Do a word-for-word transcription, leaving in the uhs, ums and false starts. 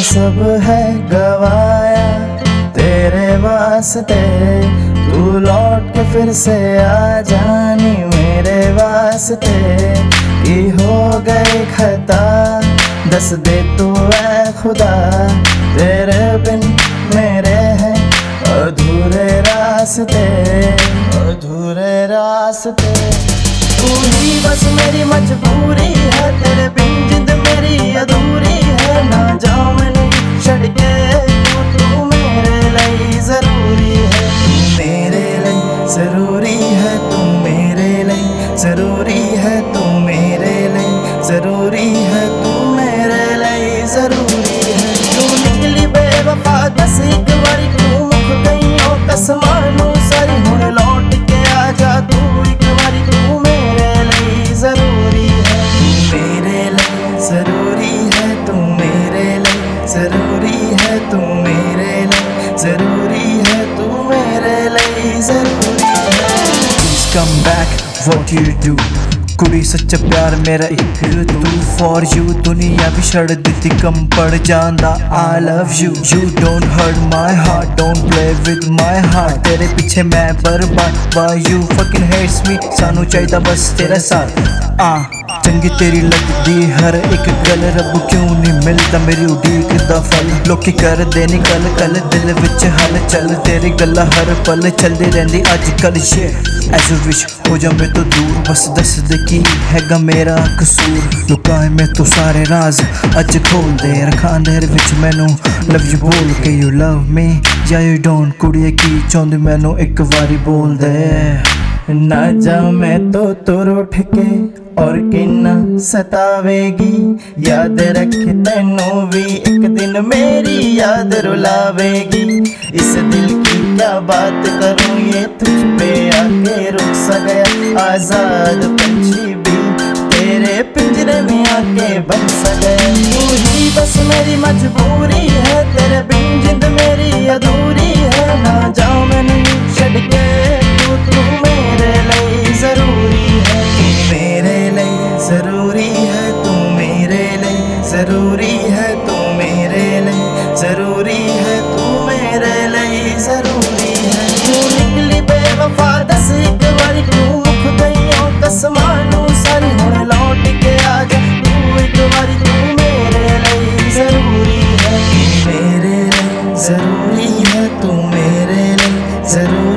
सब है गवाया तेरे वास्ते, तू लौट के फिर से आ जानी मेरे वास्ते। कि हो गए खता दस दे तू ऐ खुदा, तेरे बिन मेरे हैं अधूरे रास्ते, अधूरे रास्ते। तू ही बस मेरी मजबूरी है, तेरे बिन जिंद मेरी अधूरी है। ना जाओ मैंने छड़ के तू, तू मेरे लिए जरूरी है, तू मेरे लिए जरूरी है, तू मेरे लिए जरूरी है, तू मेरे लिए जरूरी है, तू मेरे लिए जरूरी है। तू निकली बेवफा दस एक बारी, तू मुख गई ओ कसमानू सारी, हुण लौट के आ जा तू एक बारी, तू मेरे लिए जरूरी है, तू मेरे लिए जरूरी है, तू मेरे लिए जरूरी है, तू मेरे लिए जरूरी है, तू मेरे लिए जरूरी है। Please come back, what you do? कुड़ी सच्चा प्यार मेरा एक तू फॉर यू, दुनिया भी छड़ दिती कम पड़ जांदा। I love you, you don't hurt my heart, don't play with my heart। तेरे पीछे मैं बर्बाद, why you fucking hates me? सानू चाहिदा बस तेरा साथ। आ चंगी तेरी लगदी हर एक गल, रब क्यों नहीं मिलदा मेरी उड़ीक दा फल। लोकी कर दे निकल कल दिल विच हल चल, तेरी गल्ला हर पल चलदी रहिंदी अज कल। ये एज विश हो जा मैं तो दूर, बस दस दे की हैगा मेरा कसूर। लुकाए मैं तो सारे राज अज खोल दे, रखा अंधेरे विच मैनू लव यू बोल के। यू लव मी या यू डोंट, कुड़िए की चाहुंदी मैनू एक वारी बोल दे। ना जा मैं तो तुर उठ के और किन्ना सतावेगी, याद रख तैनू भी एक दिन मेरी याद रुलावेगी। इस दिल की क्या बात करूं ये तुझ पे आके रुक सा गया, आजाद पंछी भी तेरे पिंजरे में आके बन सा गया। तू ही बस मेरी मजबूरी है, तेरे बिन जिंद मेरी अधूरी है। ना जाओ मैंने छड़ के तू, तू मेरे लिए जरूरी है, तू मेरे लिए जरूरी है, तू मेरे लिए जरूरी है, तू मेरे लिए जरूरी है, तू मेरे लिए जरूरी है। तू निकली बेवफा दस एक बारी, तू मुख गई ओ कसमानू सारी, हुण लौट के आ जा तू एक बारी, तू मेरे लिए जरूरी है, तू मेरे लिए जरूरी है, तू मेरे लिए जरूरी